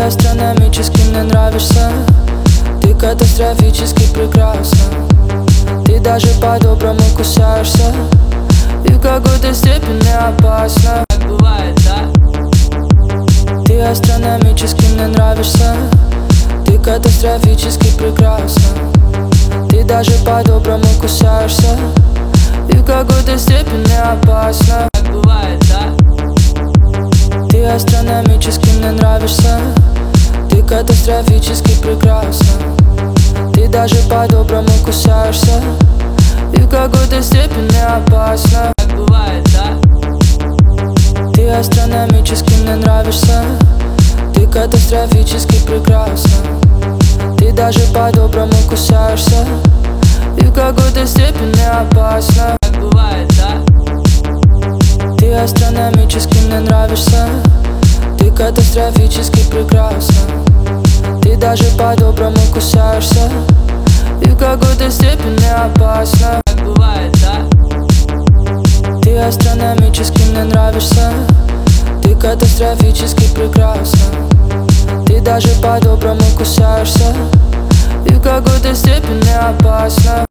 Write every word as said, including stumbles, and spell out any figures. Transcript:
астрономически мне нравишься. Ты катастрофически прекрасна. Ты даже по-доброму кусаешься, и в какой-то степени опасно. Так бывает, да? Ты астрономически мне нравишься. Ты катастрофически прекрасна. Ты даже по-доброму кусаешься, и в какой-то степени опасно. Так бывает, да? Ты астрономически мне нравишься. Ты катастрофически прекрасна. Ты даже по-доброму кусаешься, и в какой-то степени опасно. Так бывает, да? Ты астрономически мне нравишься. Ты катастрофически прекрасна. Ты даже по-доброму кусаешься, и в какой-то степени опасно. Так бывает, да? Ты астрономически мне нравишься. Ты катастрофически прекрасна. Ты даже по-доброму кусаешься, и в какой-то степени опасно. Так бывает, да? Ты астрономически мне нравишься. Ты катастрофически прекрасна. Ты даже по-доброму кусаешься, и в какой-то степени опасно.